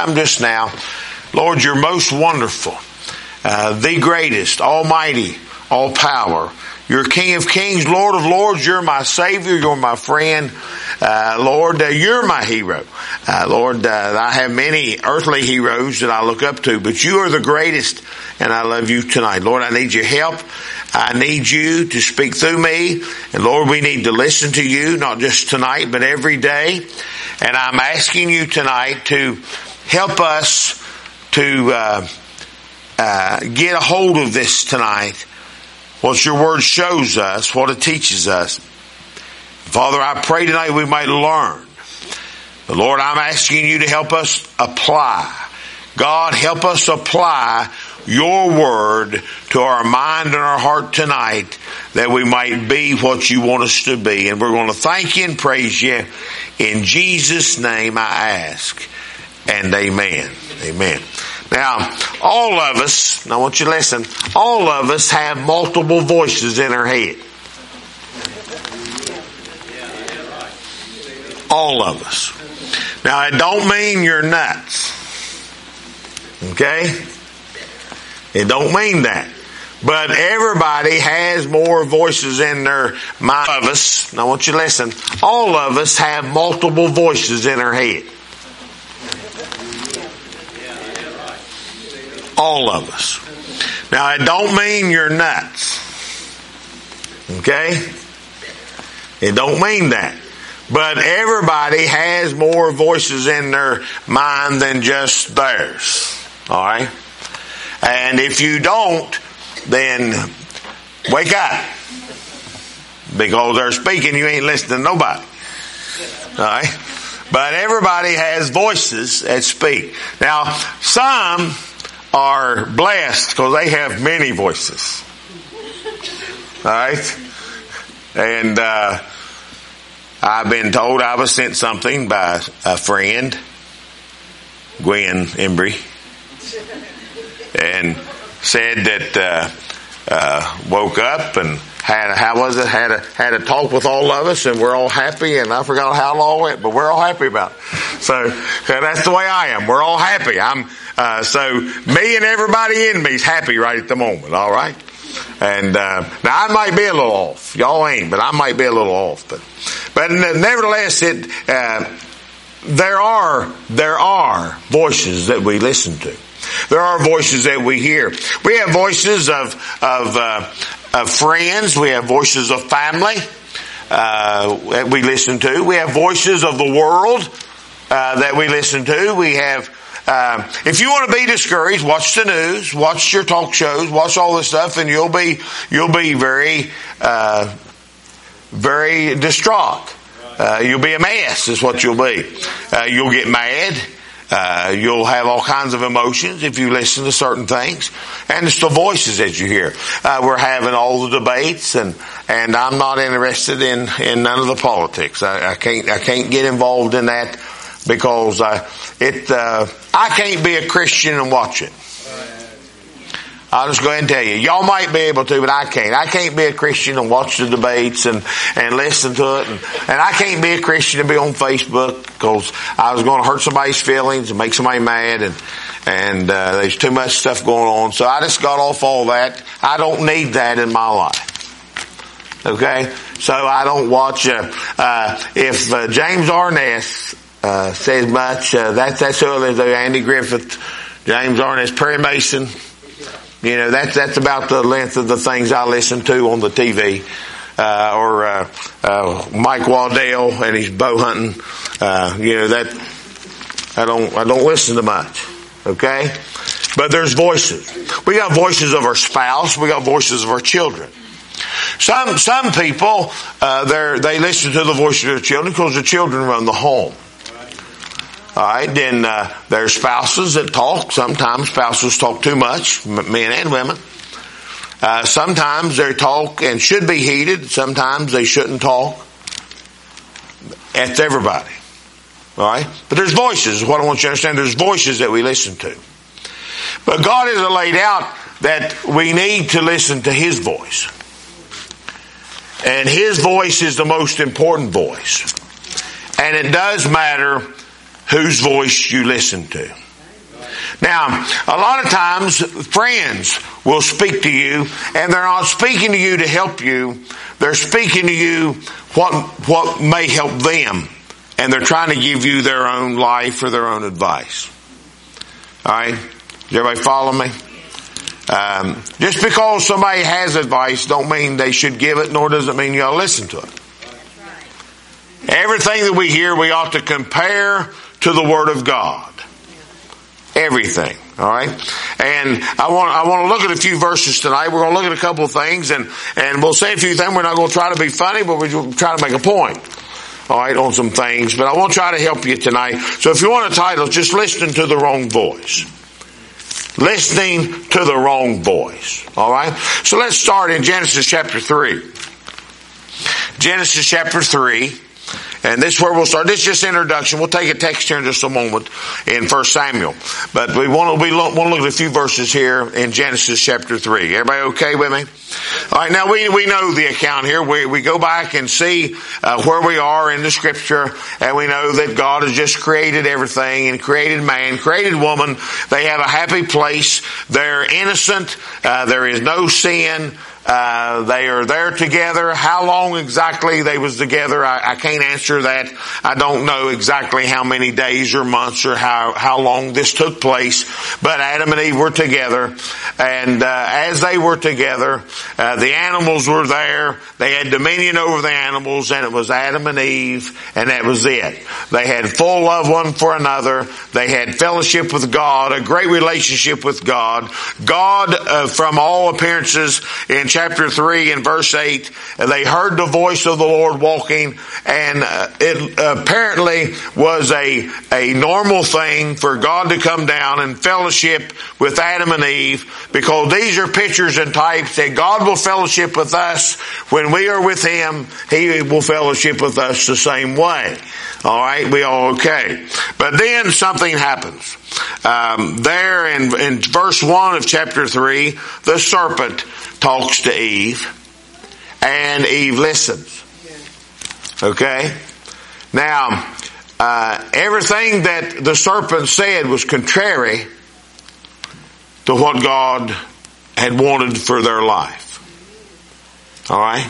come just now. Lord, you're most wonderful, the greatest, almighty, all power. You're King of kings, Lord of lords. You're my Savior. You're my friend. Lord, you're my hero. Lord, I have many earthly heroes that I look up to, but you are the greatest, and I love you tonight. Lord, I need your help. I need you to speak through me. And Lord, we need to listen to you, not just tonight, but every day. And I'm asking you tonight to help us to get a hold of this tonight. What your word shows us, what it teaches us. Father, I pray tonight we might learn. But Lord, I'm asking you to help us apply. God, help us apply your word to our mind and our heart tonight, that we might be what you want us to be. And we're going to thank you and praise you. In Jesus' name I ask. And amen. Amen. Now, all of us, I want you to listen, all of us have multiple voices in our head. All of us. Now, it don't mean you're nuts. Okay? It don't mean that. But everybody has more voices in their mind. All of us, I want you to listen, all of us have multiple voices in our head. All of us. Now, it don't mean you're nuts. Okay? It don't mean that. But everybody has more voices in their mind than just theirs. Alright? And if you don't, then wake up. Because they're speaking, you ain't listening to nobody. Alright? But everybody has voices that speak. Now, some are blessed because they have many voices. Alright? And I've been told I was sent something by a friend, Gwen Embry, and said that woke up and had a talk with all of us, and we're all happy, and I forgot how long it went, but we're all happy about it. So that's the way I am. We're all happy. So me and everybody in me is happy right at the moment. All right. And now I might be a little off. Y'all ain't, but I might be a little off. But nevertheless, there are voices that we listen to. There are voices that we hear. We have voices of friends. We have voices of family that we listen to. We have voices of the world that we listen to. We have. If you want to be discouraged, watch the news, watch your talk shows, watch all this stuff, and you'll be very, very distraught. You'll be a mess is what you'll be. You'll get mad. You'll have all kinds of emotions if you listen to certain things. And it's the voices that you hear. We're having all the debates, and I'm not interested in none of the politics. I can't get involved in that. Because I can't be a Christian and watch it. I'll just go ahead and tell you. Y'all might be able to, but I can't. I can't be a Christian and watch the debates and listen to it. And I can't be a Christian and be on Facebook because I was going to hurt somebody's feelings and make somebody mad. And there's too much stuff going on. So I just got off all that. I don't need that in my life. Okay? So I don't watch, if James Arness says much. That's who it is. Andy Griffith, James Arness, Perry Mason. You know, that's about the length of the things I listen to on the TV. Or Mike Waddell and his bow hunting. That I don't listen to much. Okay, but there's voices. We got voices of our spouse. We got voices of our children. Some people they listen to the voice of their children because the children run the home. All right, then there's spouses that talk. Sometimes spouses talk too much, men and women. Sometimes they talk and should be heeded. Sometimes they shouldn't talk. That's everybody. All right, but there's voices. What I want you to understand, there's voices that we listen to. But God has laid out that we need to listen to His voice, and His voice is the most important voice. And it does matter whose voice you listen to. Now, a lot of times friends will speak to you, and they're not speaking to you to help you. They're speaking to you what may help them. And they're trying to give you their own life or their own advice. All right? Does everybody follow me? Just because somebody has advice don't mean they should give it, nor does it mean you ought to listen to it. Everything that we hear, we ought to compare to the Word of God. Everything. All right? And I want to look at a few verses tonight. We're going to look at a couple of things, and we'll say a few things. We're not going to try to be funny, but we'll try to make a point. All right, on some things. But I want to try to help you tonight. So if you want a title, just listening to the wrong voice. Listening to the wrong voice. All right? So let's start in Genesis chapter 3. Genesis chapter 3. And this is where we'll start. This is just introduction. We'll take a text here in just a moment in 1 Samuel. But we want to look at a few verses here in Genesis chapter 3. Everybody okay with me? All right, now we know the account here. We go back and see where we are in the scripture, and we know that God has just created everything and created man, created woman. They have a happy place. They're innocent. There is no sin. They are there together. How long exactly they was together, I can't answer that. I don't know exactly how many days or months or how long this took place. But Adam and Eve were together. And as they were together, the animals were there. They had dominion over the animals, and it was Adam and Eve, and that was it. They had full love one for another. They had fellowship with God, a great relationship with God. God, from all appearances, in chapter 3 and verse 8, they heard the voice of the Lord walking, and it apparently was a normal thing for God to come down and fellowship with Adam and Eve, because these are pictures and types that God will fellowship with us. When we are with Him, He will fellowship with us the same way. All right, we all okay. But then something happens. There in verse 1 of chapter 3, the serpent talks to Eve, and Eve listens. Okay? Now, everything that the serpent said was contrary to what God had wanted for their life. All right?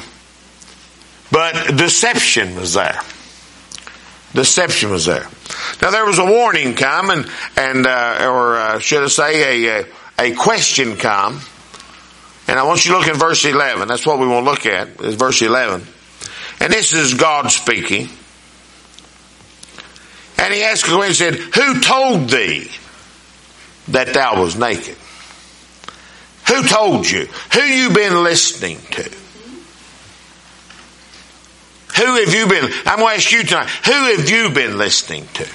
But deception was there. Deception was there. Now there was a warning come, or should I say a question come. And I want you to look in verse 11. That's what we want to look at, is verse 11. And this is God speaking. And He asked her, and said, "Who told thee that thou was naked?" Who told you? Who you been listening to? Who have you been? I'm going to ask you tonight. Who have you been listening to?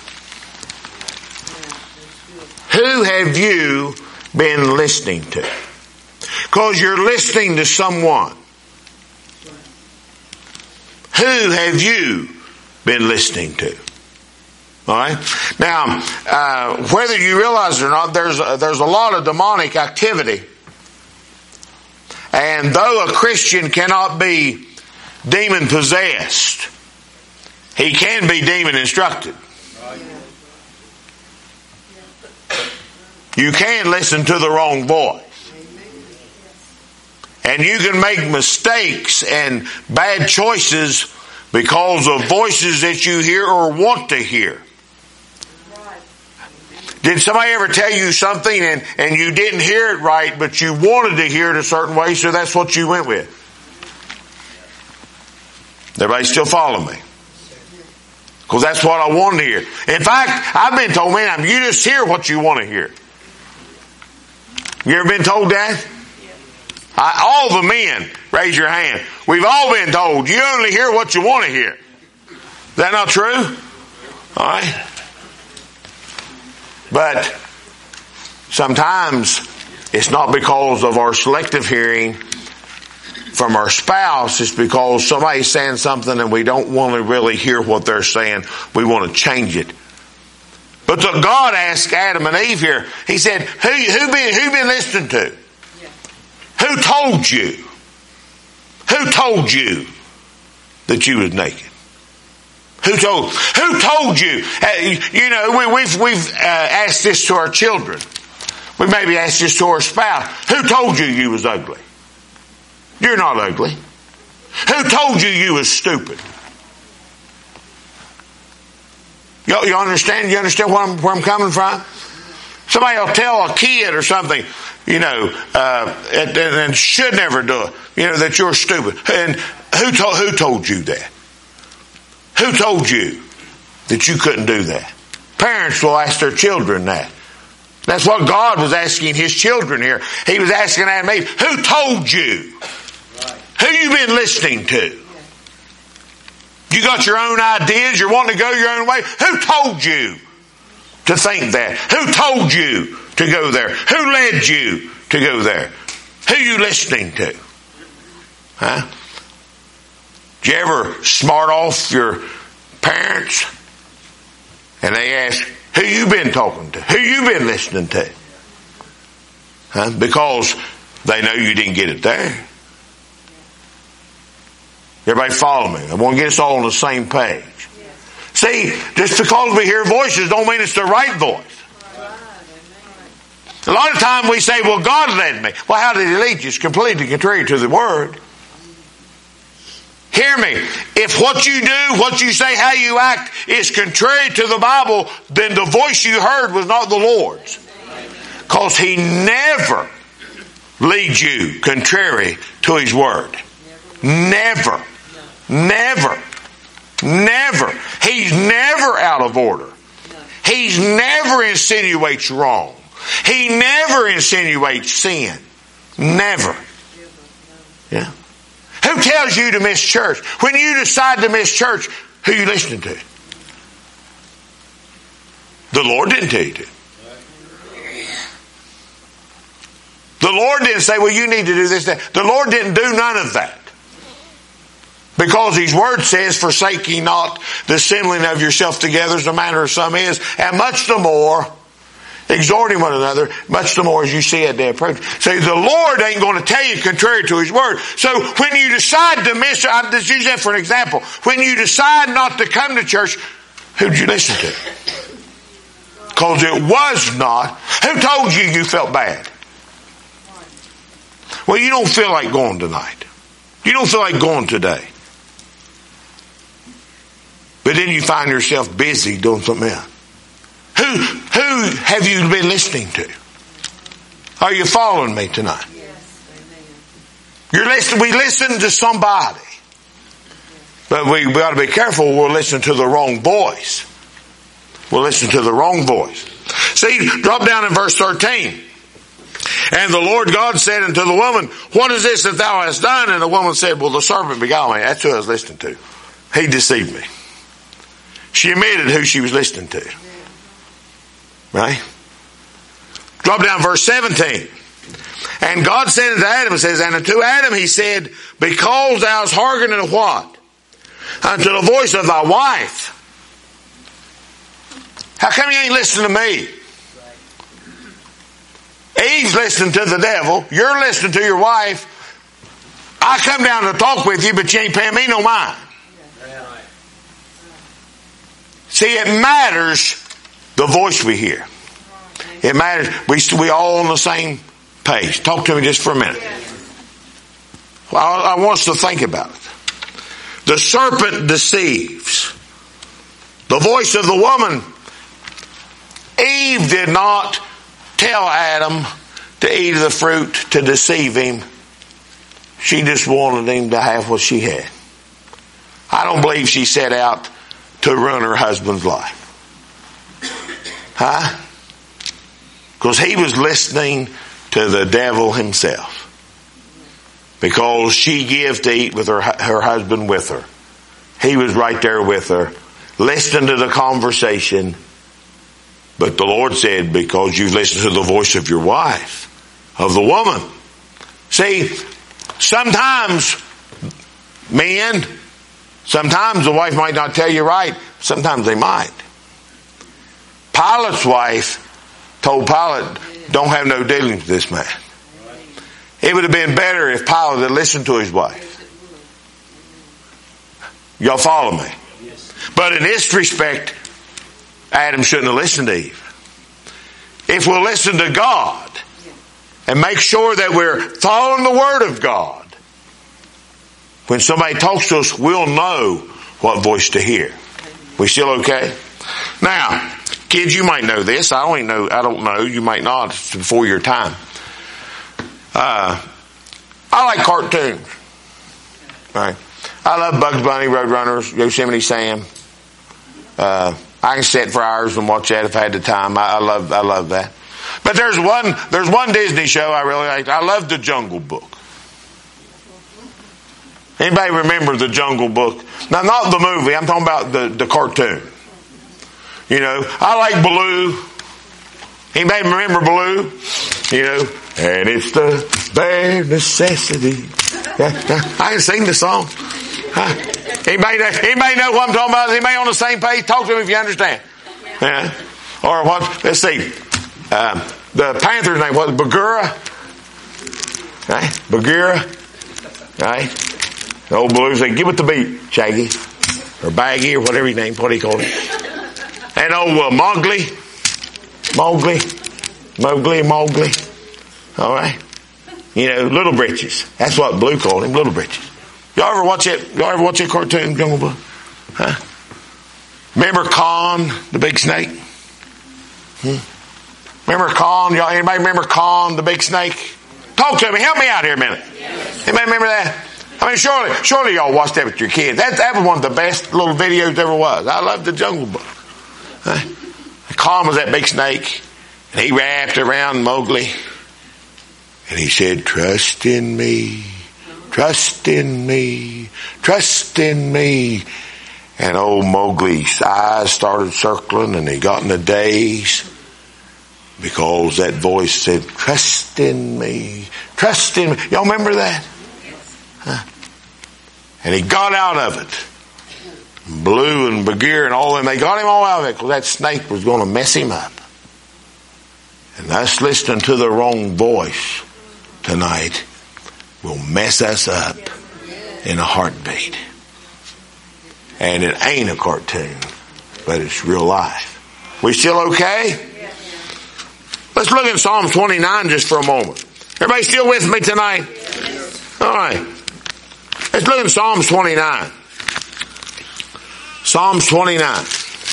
Who have you been listening to? Because you're listening to someone. Who have you been listening to? All right. Now, whether you realize it or not, there's a lot of demonic activity. And though a Christian cannot be demon possessed, he can be demon instructed. You can listen to the wrong voice. And you can make mistakes and bad choices because of voices that you hear or want to hear. Did somebody ever tell you something and you didn't hear it right, but you wanted to hear it a certain way, so that's what you went with? Everybody still follow me? Because that's what I wanted to hear. In fact, I've been told, man, you just hear what you want to hear. You ever been told that? All the men, raise your hand. We've all been told, you only hear what you want to hear. Is that not true? All right. But sometimes it's not because of our selective hearing from our spouse. It's because somebody's saying something and we don't want to really hear what they're saying. We want to change it. But God asked Adam and Eve here. He said, who been listening to? Who told you? Who told you that you was naked? Who told you? You know, we've asked this to our children. We maybe ask this to our spouse. Who told you you was ugly? You're not ugly. Who told you was stupid? You understand? You understand where I'm coming from? Somebody will tell a kid or something, and should never do it, that you're stupid. And who told you that? Who told you that you couldn't do that? Parents will ask their children that. That's what God was asking His children here. He was asking Adam and Eve, who told you? Who you been listening to? You got your own ideas, you're wanting to go your own way. Who told you to think that? Who told you to go there? Who led you to go there? Who you listening to? Huh? Did you ever smart off your parents? And they ask, who you been talking to? Who you been listening to? Huh? Because they know you didn't get it there. Everybody follow me. I want to get us all on the same page. See, just because we hear voices don't mean it's the right voice. A lot of time we say, well, God led me. Well, how did He lead you? It's completely contrary to the Word. Hear me. If what you do, what you say, how you act is contrary to the Bible, then the voice you heard was not the Lord's. Because He never leads you contrary to His Word. Never. Never. Never. He's never out of order. He's never insinuates wrong. He never insinuates sin. Never. Yeah. Who tells you to miss church? When you decide to miss church, who are you listening to? The Lord didn't tell you to. The Lord didn't say, well, you need to do this, that. The Lord didn't do none of that. Because His Word says, forsake ye not the assembling of yourself together as the manner of some is, and much the more, exhorting one another, much the more as you see it day approach. So the Lord ain't going to tell you contrary to His Word. So when you decide to miss, I'll just use that for an example. When you decide not to come to church, who'd you listen to? Because it was not. Who told you you felt bad? Well, you don't feel like going tonight. You don't feel like going today. But then you find yourself busy doing something else. Who have you been listening to? Are you following me tonight? Yes, we listen to somebody. But we got to be careful. We'll listen to the wrong voice. We'll listen to the wrong voice. See, drop down in verse 13. And the Lord God said unto the woman, what is this that thou hast done? And the woman said, well, the serpent beguiled me. That's who I was listening to. He deceived me. She admitted who she was listening to. Right? Drop down verse 17. And God said unto Adam, says, and unto Adam He said, because thou hast hearkened unto what? Unto the voice of thy wife. How come you ain't listening to me? Eve's listening to the devil. You're listening to your wife. I come down to talk with you, but you ain't paying me no mind. See, it matters the voice we hear. It matters. We all on the same page. Talk to me just for a minute. I want us to think about it. The serpent deceives. The voice of the woman. Eve did not tell Adam to eat of the fruit to deceive him. She just wanted him to have what she had. I don't believe she set out to ruin her husband's life. Huh? Because he was listening to the devil himself. Because she gave to eat with her husband with her. He was right there with her, listening to the conversation. But the Lord said, because you listened to the voice of your wife, of the woman. See, sometimes men, sometimes the wife might not tell you right. Sometimes they might. Pilate's wife told Pilate, don't have no dealings with this man. It would have been better if Pilate had listened to his wife. Y'all follow me? But in this respect, Adam shouldn't have listened to Eve. If we'll listen to God, and make sure that we're following the Word of God. When somebody talks to us, we'll know what voice to hear. We still okay? Now, kids, you might know this. I don't know. You might not. It's before your time. I like cartoons. Right? I love Bugs Bunny, Roadrunners, Yosemite Sam. I can sit for hours and watch that if I had the time. I love that. But there's one Disney show I really like. I love The Jungle Book. Anybody remember The Jungle Book? Now, not the movie. I'm talking about the cartoon. You know, I like Baloo. Anybody remember Baloo? You know, and it's the bare necessity. I can sing the song. Anybody know what I'm talking about? Anybody on the same page? Talk to me if you understand. Yeah. Or what? Let's see. The Panther's name was Bagheera. Right? Bagheera. Right? The old Baloo said, "Give it the beat, Shaggy." Or Baggy, or whatever his name, what do you call it? And old Mowgli. All right. You know, Little Britches. That's what Blue called him, Little Britches. Y'all ever watch it? Y'all ever watch that cartoon, Jungle Book? Huh? Remember Khan, the big snake? Remember Khan? Y'all, anybody remember Khan, the big snake? Talk to me. Help me out here a minute. Anybody remember that? I mean, surely y'all watched that with your kids. That was one of the best little videos there ever was. I love the Jungle Book. Huh? Khan was that big snake, and he wrapped around Mowgli, and he said, "Trust in me, trust in me, trust in me." And old Mowgli's eyes started circling, and he got in a daze because that voice said, "Trust in me, trust in me." Y'all remember that? Huh? And he got out of it. Blue and Bagheera and all them, they got him all out of it because that snake was going to mess him up. And us listening to the wrong voice tonight will mess us up in a heartbeat. And it ain't a cartoon, but it's real life. We still okay? Let's look at Psalm 29 just for a moment. Everybody still with me tonight? All right. Let's look at Psalms 29. Psalms 29.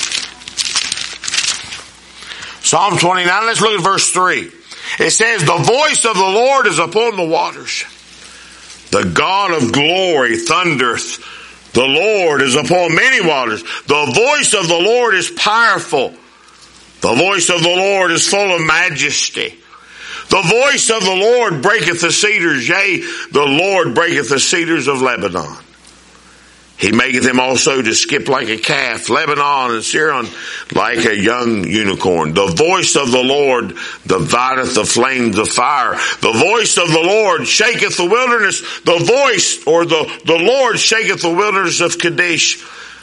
Psalm 29, let's look at verse 3. It says, "The voice of the Lord is upon the waters. The God of glory thundereth. The Lord is upon many waters. The voice of the Lord is powerful. The voice of the Lord is full of majesty. The voice of the Lord breaketh the cedars. Yea, the Lord breaketh the cedars of Lebanon. He maketh him also to skip like a calf, Lebanon and Syrian like a young unicorn. The voice of the Lord divideth the flames of fire. The voice of the Lord shaketh the wilderness. The Lord shaketh the wilderness of Kadesh.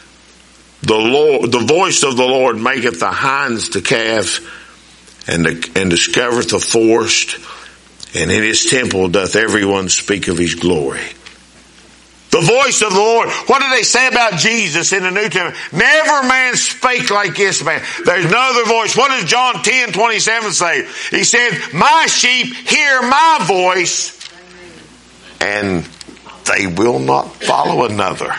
The voice of the Lord maketh the hinds to calve, and discovereth the forest. And in his temple doth everyone speak of his glory." The voice of the Lord. What did they say about Jesus in the New Testament? Never man spake like this man. There's no other voice. What does John 10:27 say? He said, "My sheep hear my voice, and they will not follow another."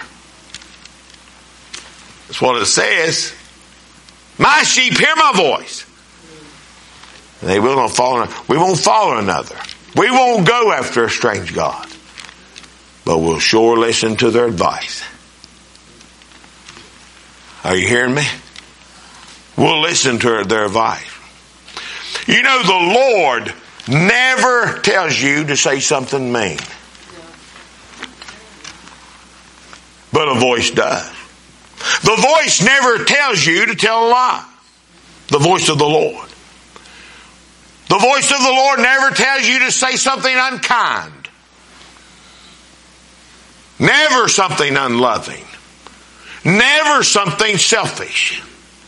That's what it says. My sheep hear my voice. They will not follow another. We won't follow another. We won't go after a strange God. But we'll sure listen to their advice. Are you hearing me? We'll listen to their advice. You know, the Lord never tells you to say something mean. But a voice does. The voice never tells you to tell a lie. The voice of the Lord. The voice of the Lord never tells you to say something unkind. Never something unloving. Never something selfish.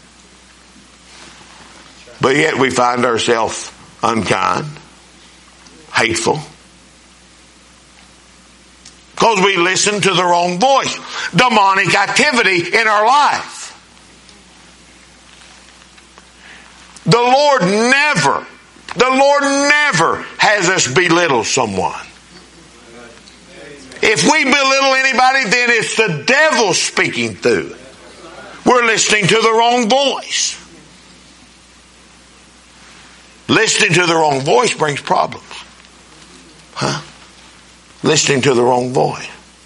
But yet we find ourselves unkind, hateful, because we listen to the wrong voice. Demonic activity in our life. The Lord never The Lord never has us belittle someone. If we belittle anybody, then it's the devil speaking through. We're listening to the wrong voice. Listening to the wrong voice brings problems. Listening to the wrong voice.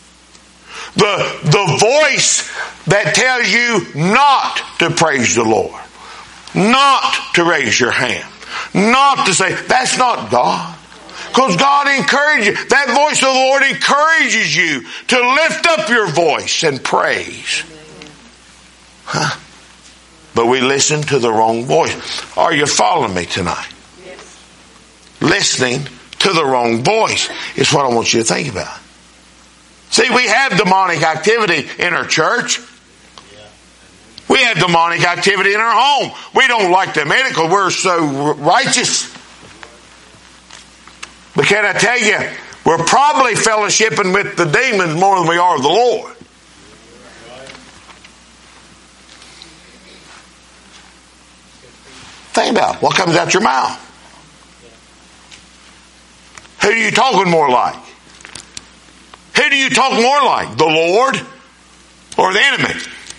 The voice that tells you not to praise the Lord, not to raise your hand, not to say, that's not God. Because God encourages, that voice of the Lord encourages you to lift up your voice and praise. But we listen to the wrong voice. Are you following me tonight? Yes. Listening to the wrong voice is what I want you to think about. See, we have demonic activity in our church. We have demonic activity in our home. We don't like to admit it because we're so righteous. But can I tell you, we're probably fellowshipping with the demons more than we are the Lord. Think about it. What comes out your mouth. Who are you talking more like? Who do you talk more like? The Lord or the enemy?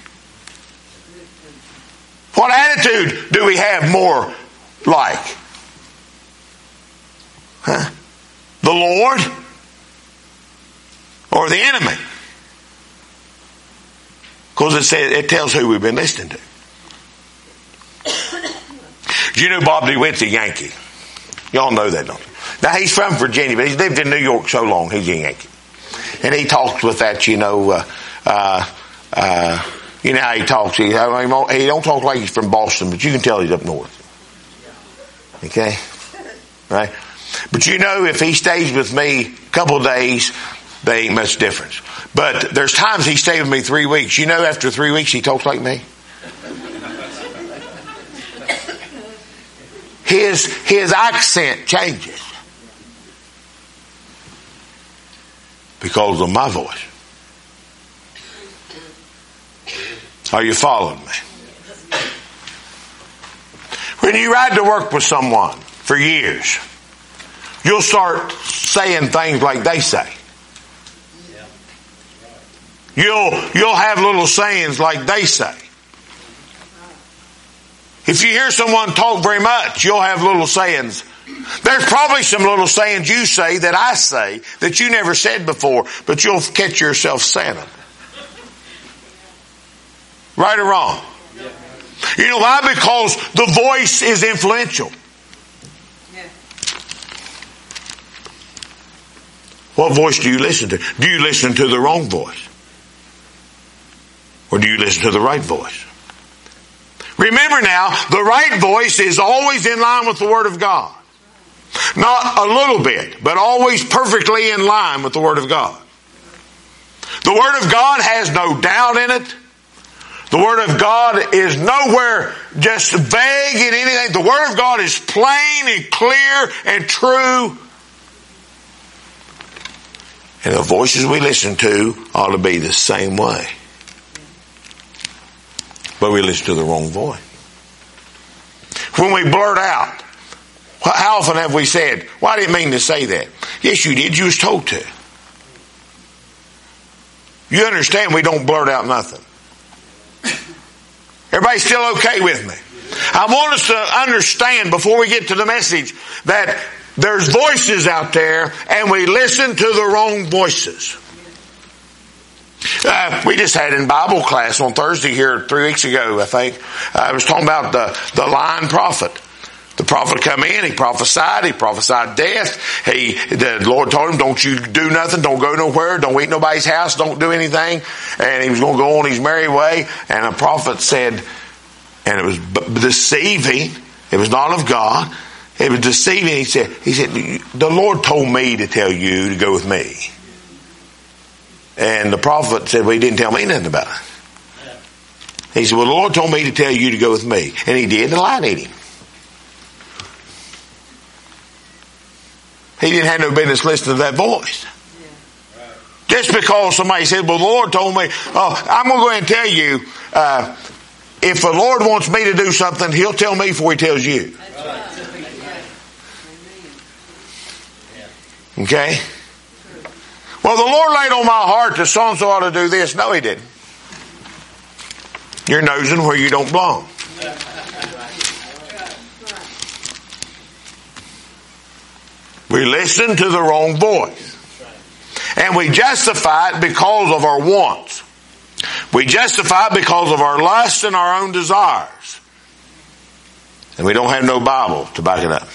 What attitude do we have more like? The Lord or the enemy? Because it tells who we've been listening to. Do you know Bob DeWitt's a Yankee? Y'all know that, don't you? Now he's from Virginia, but he's lived in New York so long, he's a Yankee. And he talks with that, you know how he talks. He don't talk like he's from Boston, but you can tell he's up north. Okay? Right? But you know, if he stays with me a couple of days, there ain't much difference. But there's times he stayed with me 3 weeks. You know, after 3 weeks, he talks like me. His accent changes because of my voice. Are you following me? When you ride to work with someone for years, you'll start saying things like they say. You'll have little sayings like they say. If you hear someone talk very much, you'll have little sayings. There's probably some little sayings you say that I say that you never said before, but you'll catch yourself saying them. Right or wrong? You know why? Because the voice is influential. What voice do you listen to? Do you listen to the wrong voice? Or do you listen to the right voice? Remember now, the right voice is always in line with the Word of God. Not a little bit, but always perfectly in line with the Word of God. The Word of God has no doubt in it. The Word of God is nowhere just vague in anything. The Word of God is plain and clear and true. And the voices we listen to ought to be the same way. But we listen to the wrong voice. When we blurt out, how often have we said, well, I didn't mean to say that. Yes, you did. You was told to. You understand we don't blurt out nothing. Everybody still okay with me? I want us to understand before we get to the message that there's voices out there and we listen to the wrong voices. We just had in Bible class on Thursday here 3 weeks ago, I think. I was talking about the lying prophet. The prophet come in, he prophesied death. The Lord told him, don't you do nothing, don't go nowhere, don't eat nobody's house, don't do anything. And he was going to go on his merry way. And the prophet said, and it was deceiving, it was not of God, it was deceiving. He said, the Lord told me to tell you to go with me. And the prophet said, well, he didn't tell me nothing about it. He said, well, the Lord told me to tell you to go with me. And he did, and lied at him. He didn't have no business listening to that voice. Just because somebody said, well, the Lord told me, I'm going to go ahead and tell you, if the Lord wants me to do something, He'll tell me before He tells you. Okay? Well, the Lord laid on my heart that so-and-so ought to do this. No, He didn't. You're nosing where you don't belong. We listen to the wrong voice. And we justify it because of our wants. We justify it because of our lusts and our own desires. And we don't have no Bible to back it up.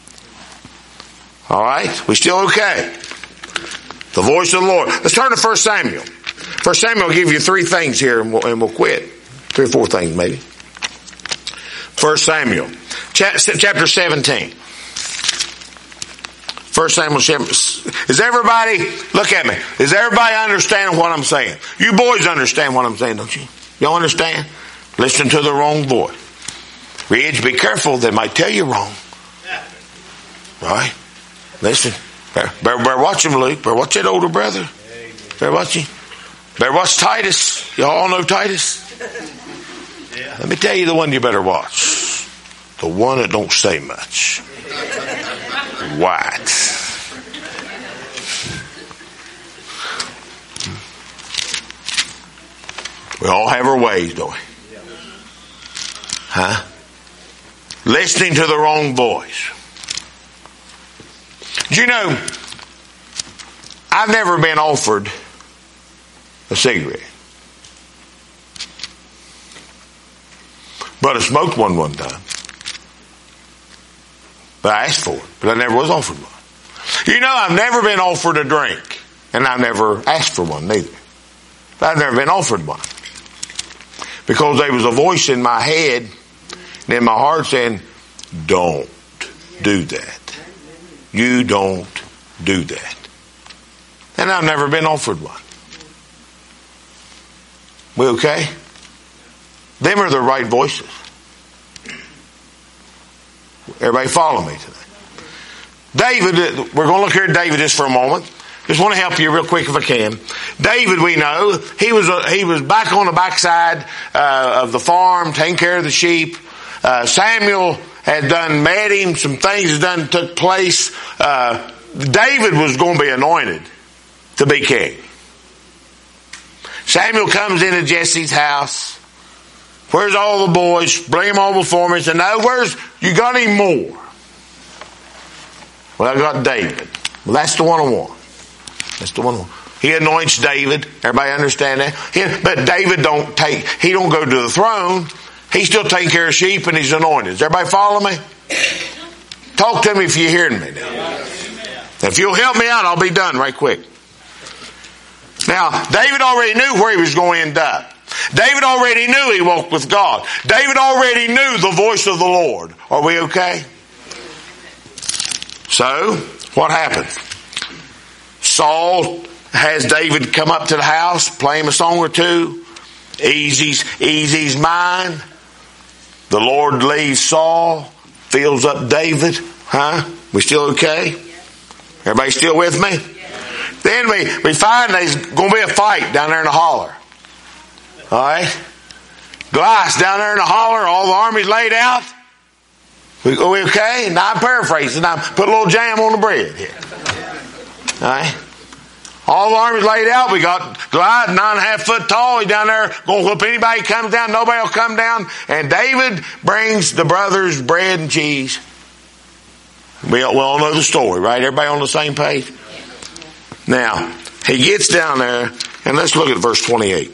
All right? We still okay. The voice of the Lord. Let's turn to 1 Samuel. 1 Samuel will give you 3 things here and we'll quit. 3 or 4 things maybe. 1 Samuel. Chapter 17. 1 Samuel 7. Is everybody, look at me. Does everybody understand what I'm saying? You boys understand what I'm saying, don't you? Y'all understand? Listen to the wrong voice. Ridge, be careful. They might tell you wrong. All right? Listen. Better watch him, Luke. Better watch that older brother. Better watch him. Better watch Titus. Y'all all know Titus? Let me tell you the one you better watch. The one that don't say much. White. We all have our ways, don't we? Huh? Listening to the wrong voice. Do you know, I've never been offered a cigarette. But I smoked one time. But I asked for it. But I never was offered one. You know, I've never been offered a drink. And I've never asked for one neither. But I've never been offered one. Because there was a voice in my head and in my heart saying, don't do that. You don't do that. And I've never been offered one. We okay? Them are the right voices. Everybody follow me today. David, we're going to look here at David just for a moment. Just want to help you real quick if I can. David, we know, he was back on the backside of the farm, taking care of the sheep. Samuel had met him. Some things took place. David was going to be anointed to be king. Samuel comes into Jesse's house. Where's all the boys? Bring them all before me. He said, no, you got any more? Well, I got David. Well, that's the one I want. That's the one I want. He anoints David. Everybody understand that? But David he don't go to the throne. He's still taking care of sheep and he's anointed. Does everybody follow me? Talk to me if you're hearing me now. If you'll help me out, I'll be done right quick. Now, David already knew where he was going to end up. David already knew he walked with God. David already knew the voice of the Lord. Are we okay? So, what happened? Saul has David come up to the house, play him a song or two. Ease his mind. The Lord leaves Saul, fills up David. Huh? We still okay? Everybody still with me? Then we find there's going to be a fight down there in the holler. All right? Goliath down there in the holler, all the armies laid out. We okay? Now I'm paraphrasing. I put a little jam on the bread here. All right? All the armies laid out. We got Goliath, 9.5 foot tall. He's down there going to whoop anybody comes down. Nobody will come down. And David brings the brothers bread and cheese. We all know the story, right? Everybody on the same page? Now, he gets down there, and let's look at verse 28.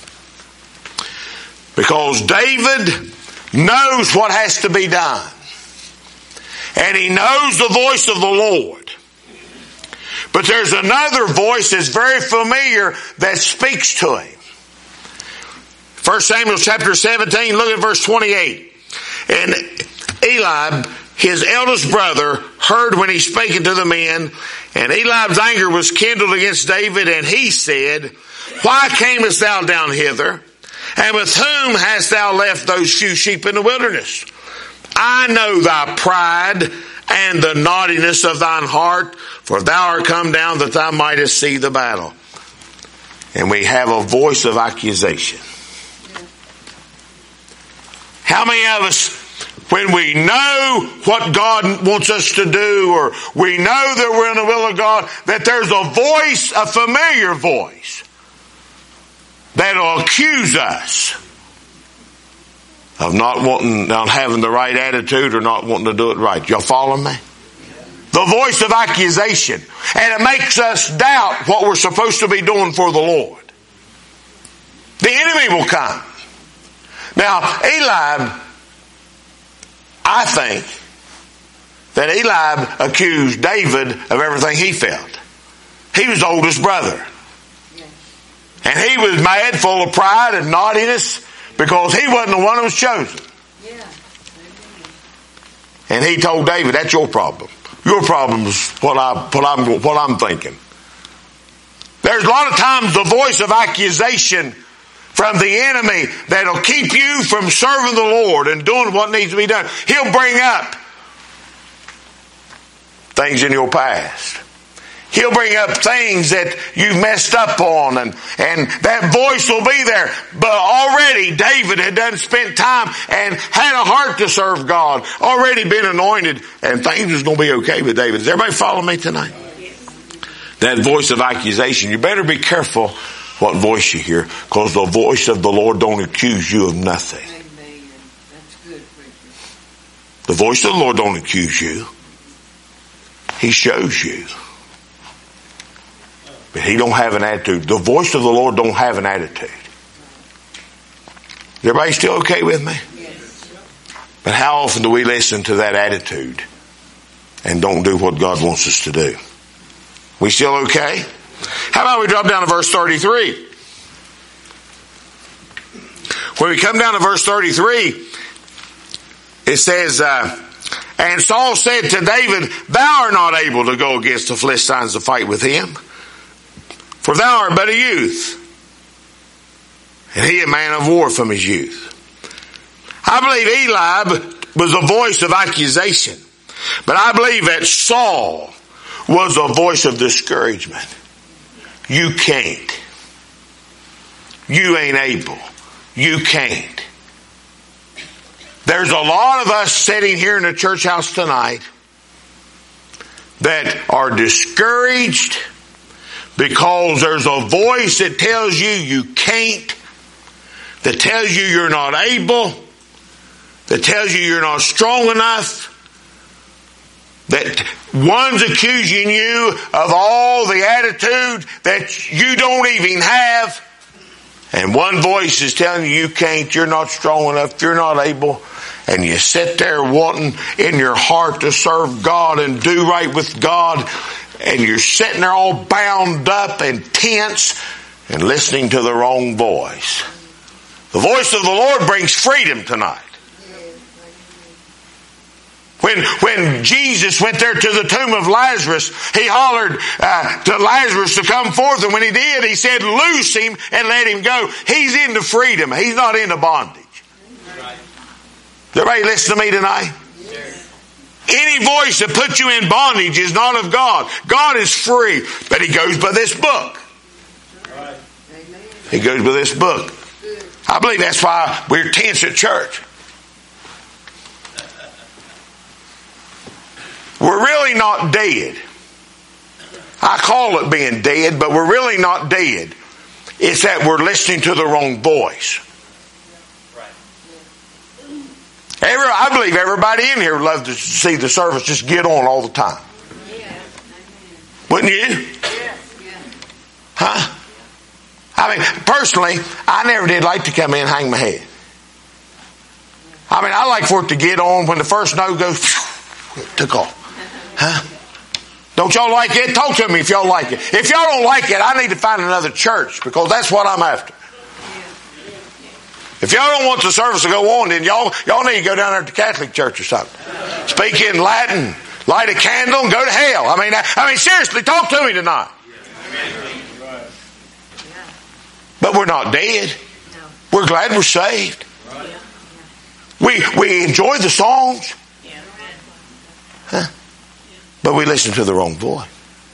Because David knows what has to be done. And he knows the voice of the Lord. But there's another voice that's very familiar that speaks to him. 1 Samuel chapter 17, look at verse 28. And Eliab, his eldest brother, heard when he spake unto the men, and Eliab's anger was kindled against David, and he said, Why camest thou down hither? And with whom hast thou left those few sheep in the wilderness? I know thy pride and the naughtiness of thine heart, for thou art come down that thou mightest see the battle. And we have a voice of accusation. How many of us when we know what God wants us to do, or we know that we're in the will of God, that there's a voice, a familiar voice, that'll accuse us of not having the right attitude or not wanting to do it right. Y'all follow me? The voice of accusation. And it makes us doubt what we're supposed to be doing for the Lord. The enemy will come. Now, Eliab, I think that Eliab accused David of everything he felt. He was the oldest brother. And he was mad, full of pride and naughtiness, because he wasn't the one who was chosen. And he told David, that's your problem. Your problem is what I'm thinking. There's a lot of times the voice of accusation from the enemy that'll keep you from serving the Lord and doing what needs to be done. He'll bring up things in your past. He'll bring up things that you've messed up on, and that voice will be there. But already David had done spent time and had a heart to serve God, already been anointed, and things was going to be okay with David. Does everybody follow me tonight? That voice of accusation, you better be careful what voice you hear, because the voice of the Lord don't accuse you of nothing. Amen. That's good, preacher. The voice of the Lord don't accuse you. He shows you. But he don't have an attitude. The voice of the Lord don't have an attitude. Is everybody still okay with me? Yes. But how often do we listen to that attitude and don't do what God wants us to do? We still okay? How about we drop down to verse 33? When we come down to verse 33, it says, and Saul said to David, thou art not able to go against the Philistines to fight with him, for thou art but a youth, and he a man of war from his youth. I believe Eliab was a voice of accusation, but I believe that Saul was a voice of discouragement. You can't. You ain't able. You can't. There's a lot of us sitting here in the church house tonight that are discouraged because there's a voice that tells you you can't, that tells you you're not able, that tells you you're not strong enough, that one's accusing you of all the attitude that you don't even have, and one voice is telling you you can't, you're not strong enough, you're not able, and you sit there wanting in your heart to serve God and do right with God, and you're sitting there all bound up and tense and listening to the wrong voice. The voice of the Lord brings freedom tonight. When Jesus went there to the tomb of Lazarus, he hollered to Lazarus to come forth, and when he did, he said, loose him and let him go. He's into freedom. He's not into bondage. Right. Is everybody listen to me tonight? Yes. Any voice that puts you in bondage is not of God. God is free, but he goes by this book. Right. He goes by this book. I believe that's why we're tense at church. We're really not dead. I call it being dead, but we're really not dead. It's that we're listening to the wrong voice. I believe everybody in here would love to see the service just get on all the time. Wouldn't you? Huh? I mean, personally, I never did like to come in and hang my head. I mean, I like for it to get on when the first note goes, it took off. Huh? Don't y'all like it? Talk to me if y'all like it. If y'all don't like it, I need to find another church, because that's what I'm after. If y'all don't want the service to go on, then y'all need to go down there to the Catholic church or something. Speak in Latin, light a candle, and go to hell. I mean, seriously, talk to me tonight. But we're not dead. We're glad we're saved. We enjoy the songs. Huh? But we listen to the wrong voice.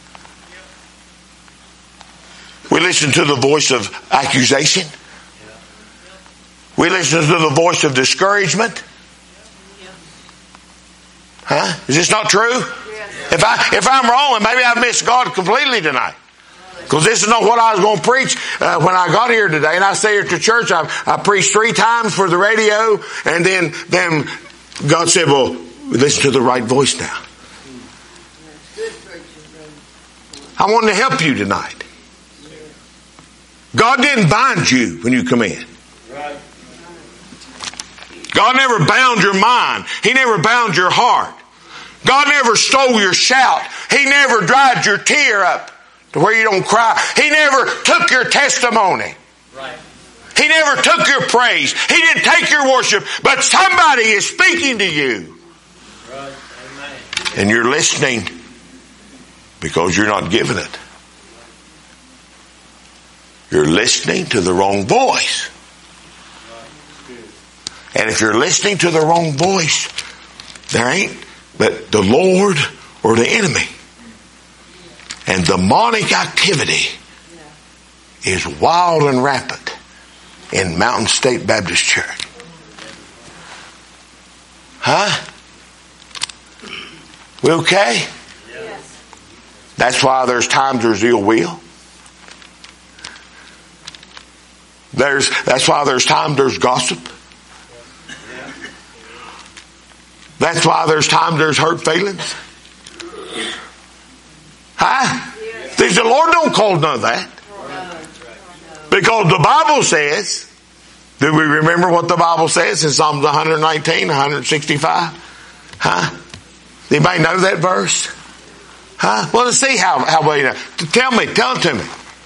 We listen to the voice of accusation. We listen to the voice of discouragement. Huh? Is this not true? If I'm wrong, and maybe I've missed God completely tonight. Because this is not what I was going to preach when I got here today. And I stay here to church. I preached 3 times for the radio. And then God said, well, listen to the right voice now. I want to help you tonight. God didn't bind you when you come in. God never bound your mind. He never bound your heart. God never stole your shout. He never dried your tear up to where you don't cry. He never took your testimony. Right. He never took your praise. He didn't take your worship. But somebody is speaking to you. Right. Amen. And you're listening because you're not giving it. You're listening to the wrong voice. And if you're listening to the wrong voice, there ain't but the Lord or the enemy. And demonic activity is wild and rampant in Mountain State Baptist Church. Huh? We okay? Yes. That's why there's times there's ill will. That's why there's times there's gossip. That's why there's times there's hurt feelings. Huh? Yes. The Lord don't call none of that. Because the Bible says, do we remember what the Bible says in Psalms 119, 165? Huh? Anybody know that verse? Huh? Well, let's see how well you know. Tell it to me.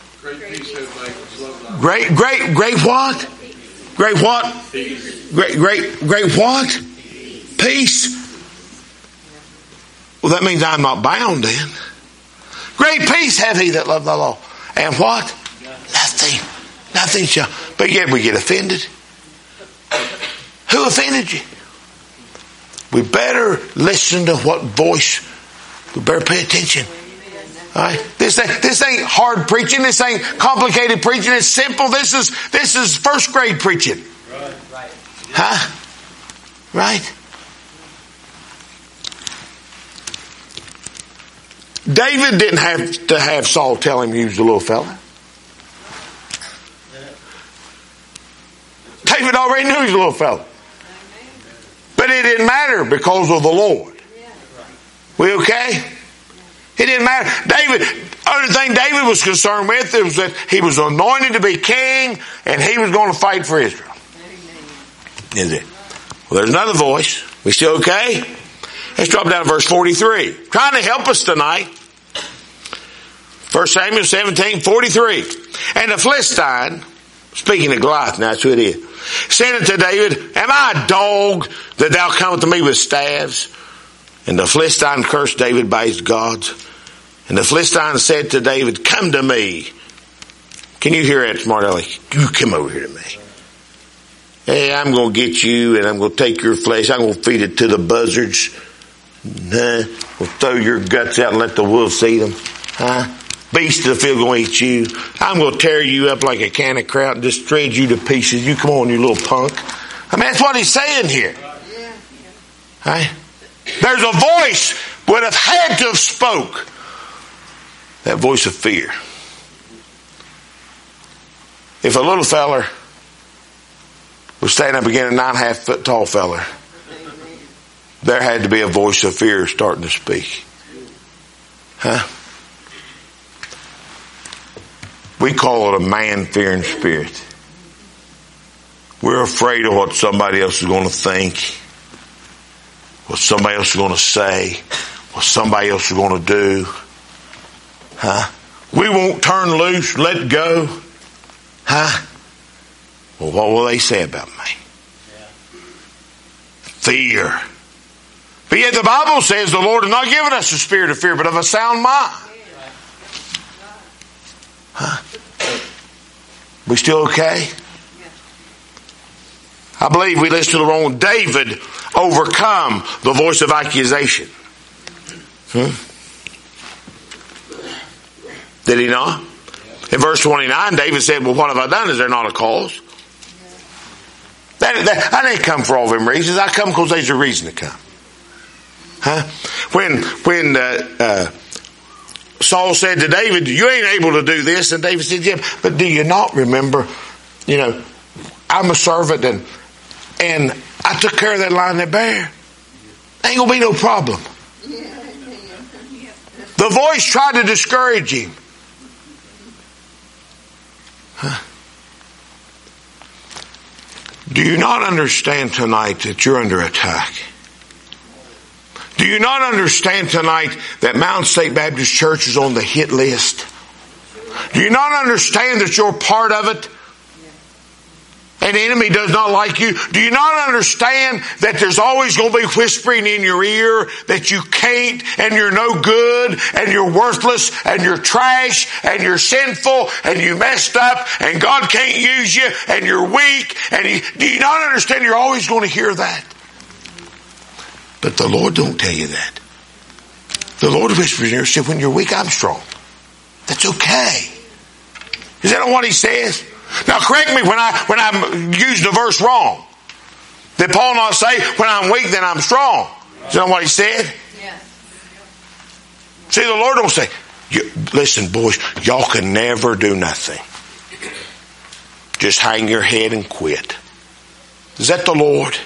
Great what? Great what? Great what? Peace. Well, that means I'm not bound then. Great peace have he that love the law. And what? Nothing shall. But yet we get offended. Who offended you? We better listen to what voice. We better pay attention. All right? This ain't hard preaching. This ain't complicated preaching. It's simple. This is first grade preaching. Right. Huh? Right? David didn't have to have Saul tell him he was a little fella. David already knew he was a little fella. But it didn't matter because of the Lord. We okay? It didn't matter. Only thing David was concerned with was that he was anointed to be king and he was going to fight for Israel. Is it? Well, there's another voice. We still okay? Let's drop down to verse 43. Trying to help us tonight. 1 Samuel 17:43. And the Philistine, speaking of Goliath, now that's who it is, said unto David, Am I a dog that thou comest to me with staves? And the Philistine cursed David by his gods. And the Philistine said to David, Come to me. Can you hear that, smart aleck? You come over here to me. Hey, I'm going to get you and I'm going to take your flesh. I'm going to feed it to the buzzards. We'll throw your guts out and let the wolves eat them. Beasts of the field going to eat you. I'm going to tear you up like a can of kraut and just shred you to pieces. You come on, you little punk. I mean, that's what he's saying here. Right? There's a voice would have had to have spoke. That voice of fear. If a little feller was standing up against a 9.5 foot tall feller, there had to be a voice of fear starting to speak. Huh? We call it a man-fearing spirit. We're afraid of what somebody else is going to think, what somebody else is going to say, what somebody else is going to do. Huh? We won't turn loose, let go. Huh? Well, what will they say about me? Fear. But yet the Bible says the Lord has not given us a spirit of fear, but of a sound mind. Huh? We still okay? I believe we listened to the wrong. David overcome the voice of accusation. Did he not? In verse 29, David said, well, what have I done? Is there not a cause? I didn't come for all them reasons. I come because there's a reason to come. Huh? When Saul said to David, you ain't able to do this. And David said, yeah, but do you not remember, I'm a servant and I took care of that lion and that bear. Ain't going to be no problem. The voice tried to discourage him. Huh? Do you not understand tonight that you're under attack? Do you not understand tonight that Mountain State Baptist Church is on the hit list? Do you not understand that you're part of it? And the enemy does not like you. Do you not understand that there's always going to be whispering in your ear that you can't and you're no good and you're worthless and you're trash and you're sinful and you messed up and God can't use you and you're weak? Do you not understand you're always going to hear that? But the Lord don't tell you that. The Lord whispers in your ear, said, when you're weak, I'm strong. That's okay. Is that not what He says? Now correct me when I'm using the verse wrong. Did Paul not say, when I'm weak, then I'm strong? Is that what he said? Yes. See, the Lord don't say, listen, boys, y'all can never do nothing. Just hang your head and quit. Is that the Lord?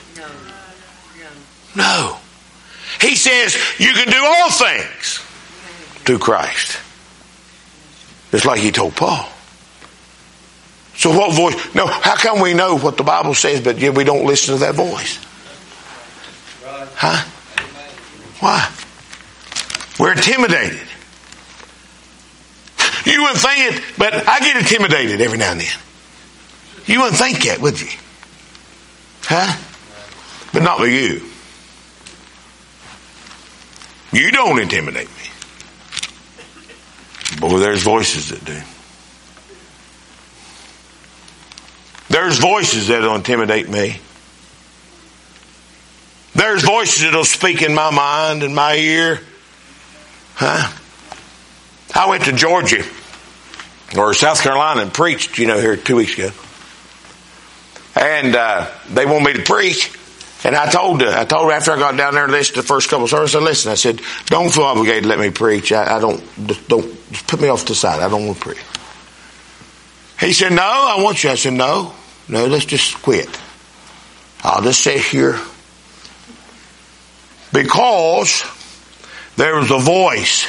No. He says, you can do all things through Christ. Just like He told Paul. So what voice? No, how come we know what the Bible says, but yet we don't listen to that voice? Huh? Why? We're intimidated. You wouldn't think it, but I get intimidated every now and then. You wouldn't think that, would you? Huh? But not with you. You don't intimidate me. Boy, there's voices that do. There's voices that'll intimidate me. There's voices that'll speak in my mind and my ear. Huh? I went to Georgia or South Carolina and preached, here 2 weeks ago. And they want me to preach. And I told her after I got down there and listened to the first couple of services, I said, don't feel obligated to let me preach. I don't just put me off to the side. I don't want to preach. He said, no, I want you. I said, no, let's just quit. I'll just sit here. Because there was a voice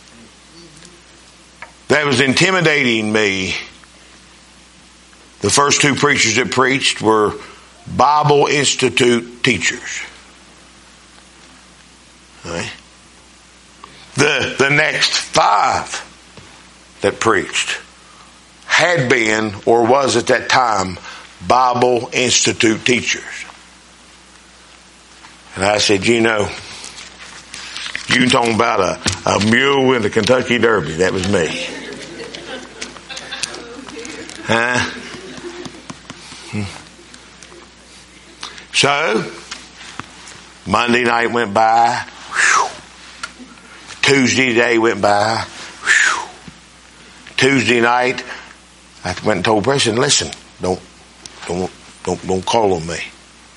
that was intimidating me. The first 2 preachers that preached were Bible Institute teachers. Right? The next 5 that preached had been or was at that time Bible Institute teachers. And I said, you talking about a mule in the Kentucky Derby. That was me. Huh? So, Monday night went by. Whew. Tuesday day went by. Whew. Tuesday night, I went and told the president, listen, don't call on me.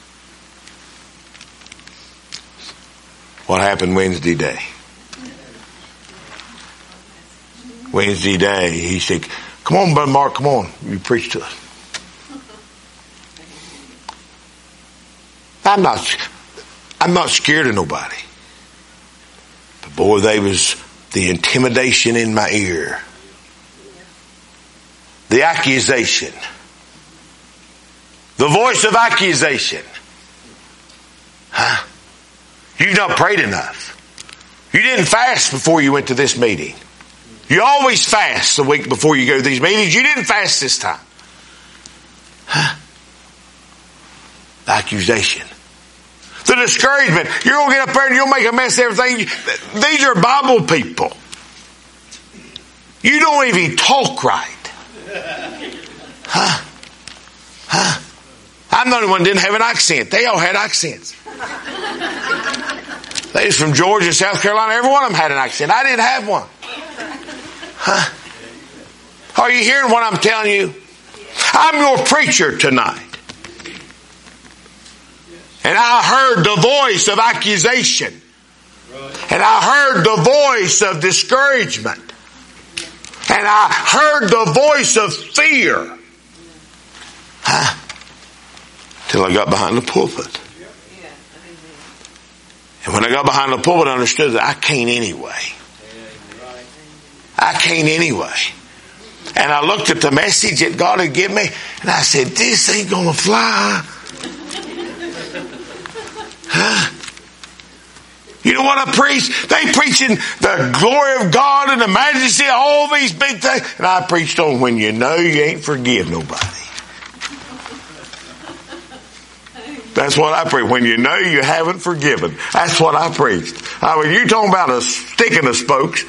What happened Wednesday day? Wednesday day, he said, come on, Brother Mark, come on, you preach to us. I'm not scared of nobody. But boy, there was the intimidation in my ear. The accusation. The voice of accusation. Huh? You've not prayed enough. You didn't fast before you went to this meeting. You always fast the week before you go to these meetings. You didn't fast this time. Huh? The accusation. The discouragement. You're going to get up there and you'll make a mess of everything. These are Bible people. You don't even talk right. Huh? Huh? I'm the only one that didn't have an accent. They all had accents. They was from Georgia, South Carolina. Every one of them had an accent. I didn't have one. Huh? Are you hearing what I'm telling you? I'm your preacher tonight. And I heard the voice of accusation. And I heard the voice of discouragement. And I heard the voice of fear. Till I got behind the pulpit. And when I got behind the pulpit, I understood that I can't anyway. I can't anyway. And I looked at the message that God had given me, and I said, this ain't going to fly. You know what I preach? They preaching the glory of God and the majesty of all these big things. And I preached on when you know you ain't forgive nobody. That's what I preach. When you know you haven't forgiven. That's what I preached. I mean, you talking about a stick in the spokes.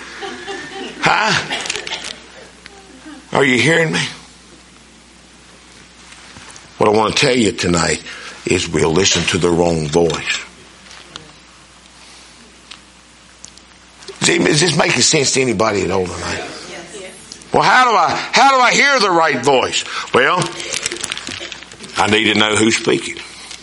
Are you hearing me? What I want to tell you tonight is we'll listen to the wrong voice. Is this making sense to anybody at all tonight? Well, how do I hear the right voice? Well, I need to know who's speaking.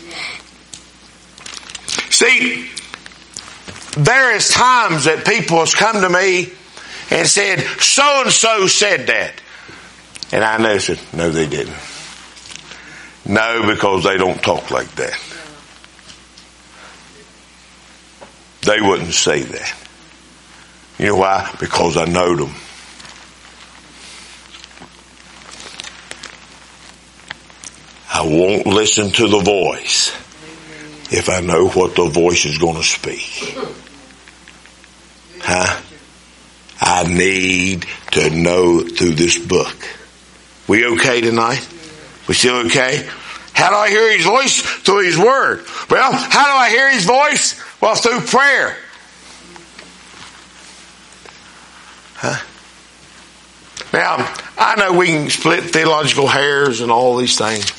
See, there is times that people has come to me and said, so and so said that. And I know, said, no, they didn't. No, because they don't talk like that. They wouldn't say that. You know why? Because I know them. I won't listen to the voice if I know what the voice is going to speak. I need to know through this book. We okay tonight? We still okay? How do I hear His voice? Through His Word. Well, how do I hear His voice? Well, through prayer. Now, I know we can split theological hairs and all these things.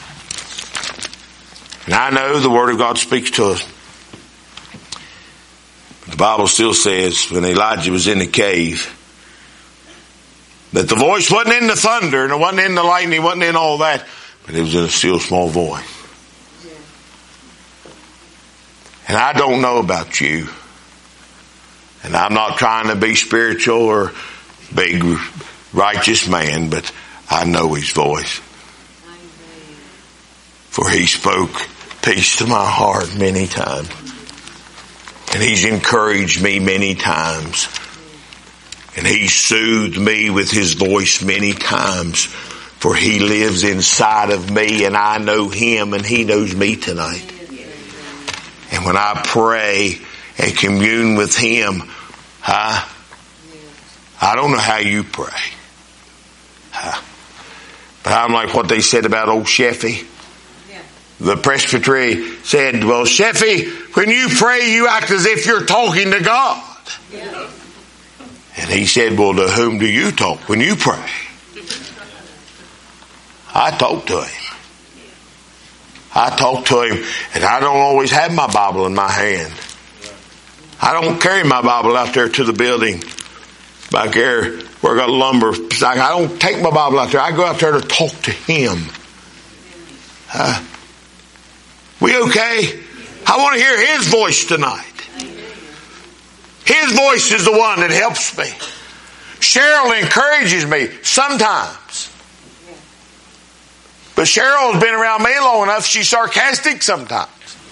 And I know the Word of God speaks to us. But the Bible still says when Elijah was in the cave that the voice wasn't in the thunder and it wasn't in the lightning, it wasn't in all that, but it was in a still small voice. And I don't know about you. And I'm not trying to be spiritual or big righteous man, but I know His voice. For He spoke peace to my heart many times. And He's encouraged me many times. And He soothed me with His voice many times. For He lives inside of me and I know Him and He knows me tonight. And when I pray and commune with Him, I don't know how you pray. But I'm like what they said about old Sheffy. The presbytery said, well, Sheffy, when you pray, you act as if you're talking to God. And he said, well, to whom do you talk when you pray? I talk to Him. I talk to Him, and I don't always have my Bible in my hand. I don't carry my Bible out there to the building back there where I got lumber. I don't take my Bible out there. I go out there to talk to Him. We okay? I want to hear His voice tonight. His voice is the one that helps me. Cheryl encourages me sometimes. But Cheryl's been around me long enough, she's sarcastic sometimes.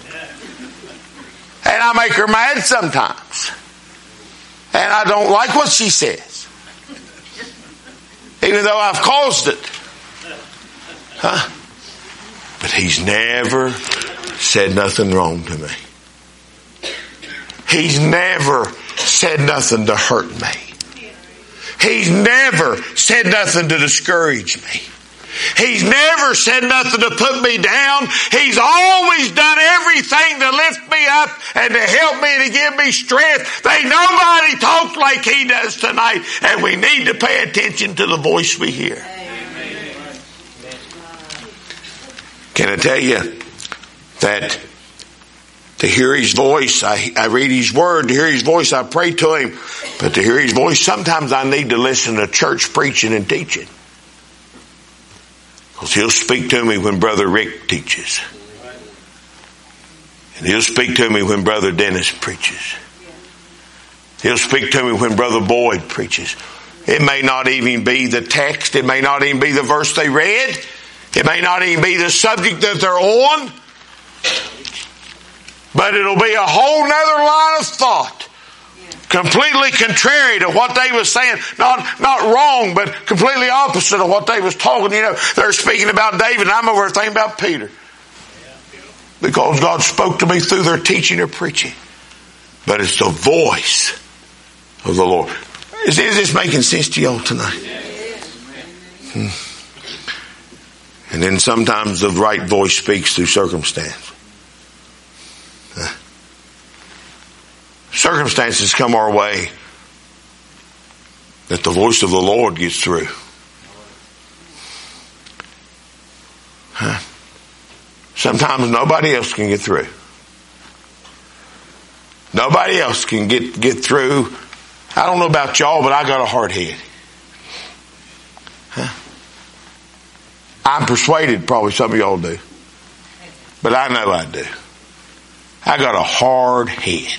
And I make her mad sometimes. And I don't like what she says. Even though I've caused it. But He's never said nothing wrong to me. He's never said nothing to hurt me. He's never said nothing to discourage me. He's never said nothing to put me down. He's always done everything to lift me up and to help me, to give me strength. Ain't nobody talks like He does tonight, and we need to pay attention to the voice we hear. Can I tell you that to hear His voice, I read His Word. To hear His voice, I pray to Him. But to hear His voice, sometimes I need to listen to church preaching and teaching. Because He'll speak to me when Brother Rick teaches. And He'll speak to me when Brother Dennis preaches. He'll speak to me when Brother Boyd preaches. It may not even be the text. It may not even be the verse they read. It may not even be the subject that they're on. But it'll be a whole nother line of thought. Completely contrary to what they was saying. Not wrong, but completely opposite of what they was talking. You know, they're speaking about David, and I'm over here thinking about Peter. Because God spoke to me through their teaching or preaching. But it's the voice of the Lord. Is this making sense to y'all tonight? And then sometimes the right voice speaks through circumstance. Circumstances come our way that the voice of the Lord gets through. Sometimes nobody else can get through. Nobody else can get through. I don't know about y'all, but I got a hard head. I'm persuaded probably some of y'all do. But I know I do. I got a hard head.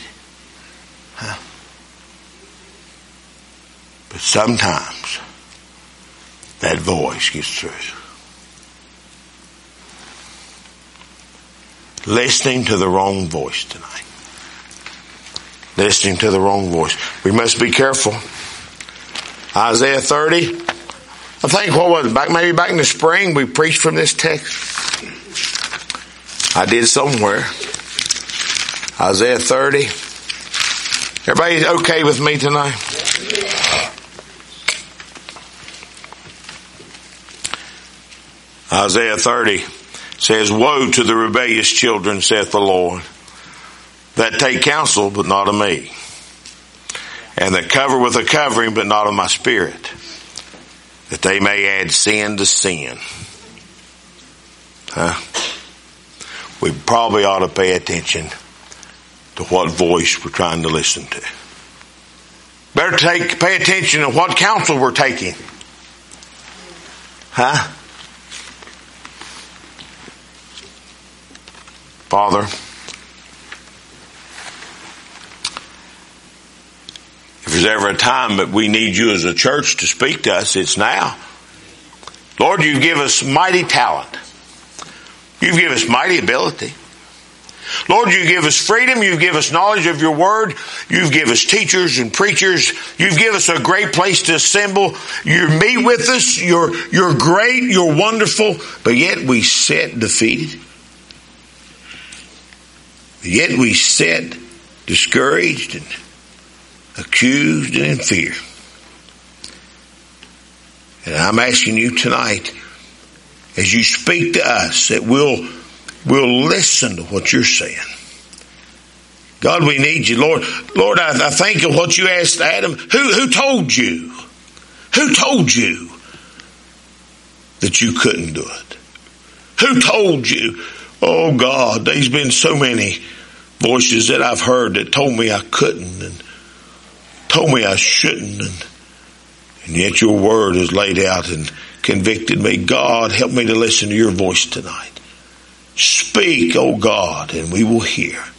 But sometimes that voice gets through. Listening to the wrong voice tonight. Listening to the wrong voice. We must be careful. Isaiah 30. I think, what was it? Maybe back in the spring we preached from this text. I did somewhere. Isaiah 30. Everybody okay with me tonight? Isaiah 30 says, "Woe to the rebellious children, saith the Lord, that take counsel, but not of me, and that cover with a covering, but not of my spirit, that they may add sin to sin." We probably ought to pay attention to what voice we're trying to listen to. Better pay attention to what counsel we're taking. Father, if there's ever a time that we need you as a church to speak to us, it's now. Lord, you give us mighty talent. You give us mighty ability. Lord, you give us freedom. You give us knowledge of your word. You give us teachers and preachers. You give us a great place to assemble. You meet with us. You're great. You're wonderful. But yet we sit defeated. Yet we sit discouraged and accused and in fear. And I'm asking you tonight, as you speak to us, that we'll listen to what you're saying. God, we need you. Lord, I think of what you asked Adam. Who told you? Who told you that you couldn't do it? Who told you? Oh God, there's been so many voices that I've heard that told me I couldn't and told me I shouldn't, and yet your word is laid out and convicted me. God, help me to listen to your voice tonight. Speak, oh God, and we will hear.